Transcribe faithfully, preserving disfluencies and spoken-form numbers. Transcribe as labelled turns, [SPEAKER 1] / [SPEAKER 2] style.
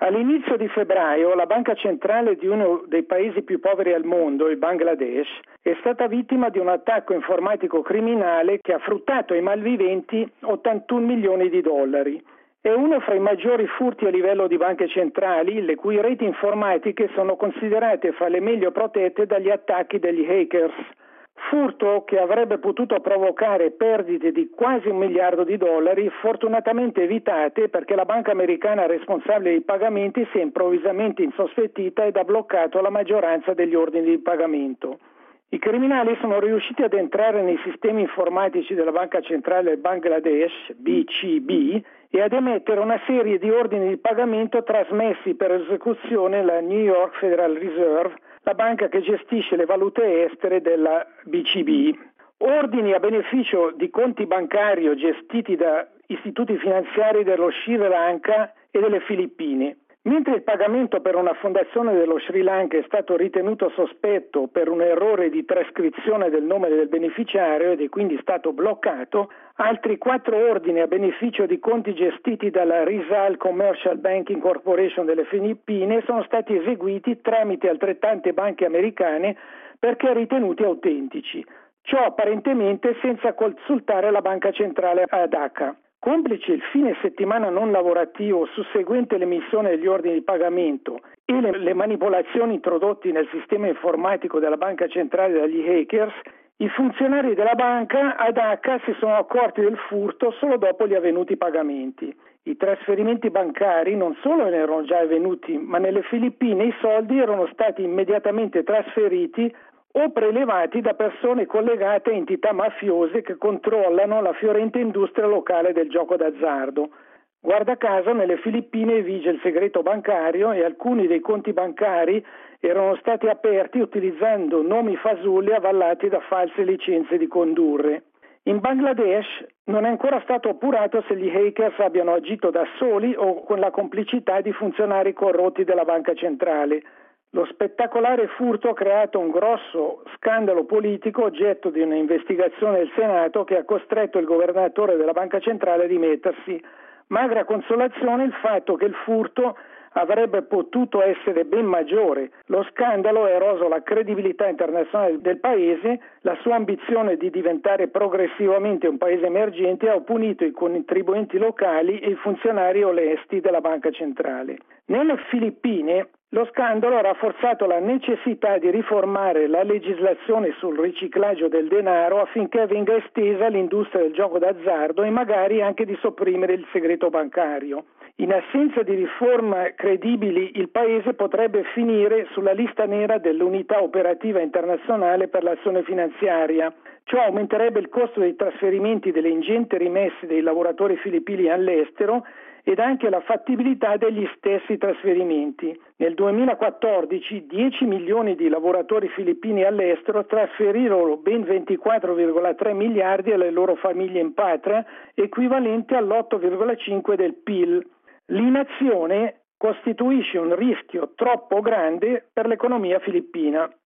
[SPEAKER 1] All'inizio di febbraio la banca centrale di uno dei paesi più poveri al mondo, il Bangladesh, è stata vittima di un attacco informatico criminale che ha fruttato ai malviventi ottantuno milioni di dollari. È uno fra i maggiori furti a livello di banche centrali, le cui reti informatiche sono considerate fra le meglio protette dagli attacchi degli hackers. Furto che avrebbe potuto provocare perdite di quasi un miliardo di dollari, fortunatamente evitate perché la banca americana responsabile dei pagamenti si è improvvisamente insospettita ed ha bloccato la maggioranza degli ordini di pagamento. I criminali sono riusciti ad entrare nei sistemi informatici della banca centrale del Bangladesh, B C B, e ad emettere una serie di ordini di pagamento trasmessi per esecuzione alla New York Federal Reserve, la banca che gestisce le valute estere della B C B. Ordini a beneficio di conti bancari gestiti da istituti finanziari dello Sri Lanka e delle Filippine. Mentre il pagamento per una fondazione dello Sri Lanka è stato ritenuto sospetto per un errore di trascrizione del nome del beneficiario ed è quindi stato bloccato, altri quattro ordini a beneficio di conti gestiti dalla Rizal Commercial Banking Corporation delle Filippine sono stati eseguiti tramite altrettante banche americane perché ritenuti autentici. Ciò apparentemente senza consultare la banca centrale a Dhaka. Complice il fine settimana non lavorativo susseguente l'emissione degli ordini di pagamento e le, le manipolazioni introdotte nel sistema informatico della banca centrale dagli hackers, i funzionari della banca a Dhaka si sono accorti del furto solo dopo gli avvenuti pagamenti. I trasferimenti bancari non solo erano già avvenuti, ma nelle Filippine i soldi erano stati immediatamente trasferiti o prelevati da persone collegate a entità mafiose che controllano la fiorente industria locale del gioco d'azzardo. Guarda caso, nelle Filippine vige il segreto bancario e alcuni dei conti bancari erano stati aperti utilizzando nomi fasulli avallati da false licenze di condurre. In Bangladesh non è ancora stato appurato se gli hackers abbiano agito da soli o con la complicità di funzionari corrotti della banca centrale. Lo spettacolare furto ha creato un grosso scandalo politico oggetto di un'investigazione del Senato che ha costretto il governatore della banca centrale a dimettersi. Magra consolazione il fatto che il furto avrebbe potuto essere ben maggiore. Lo scandalo ha eroso la credibilità internazionale del paese, la sua ambizione di diventare progressivamente un paese emergente ha punito i contribuenti locali e i funzionari onesti della banca centrale. Nelle Filippine lo scandalo ha rafforzato la necessità di riformare la legislazione sul riciclaggio del denaro affinché venga estesa l'industria del gioco d'azzardo e magari anche di sopprimere il segreto bancario. In assenza di riforme credibili, il Paese potrebbe finire sulla lista nera dell'Unità Operativa Internazionale per l'Azione Finanziaria. Ciò aumenterebbe il costo dei trasferimenti delle ingenti rimesse dei lavoratori filippini all'estero ed anche la fattibilità degli stessi trasferimenti. Nel duemilaquattordici dieci milioni di lavoratori filippini all'estero trasferirono ben ventiquattro virgola tre miliardi alle loro famiglie in patria, equivalente all'otto virgola cinque del P I L. L'inazione costituisce un rischio troppo grande per l'economia filippina.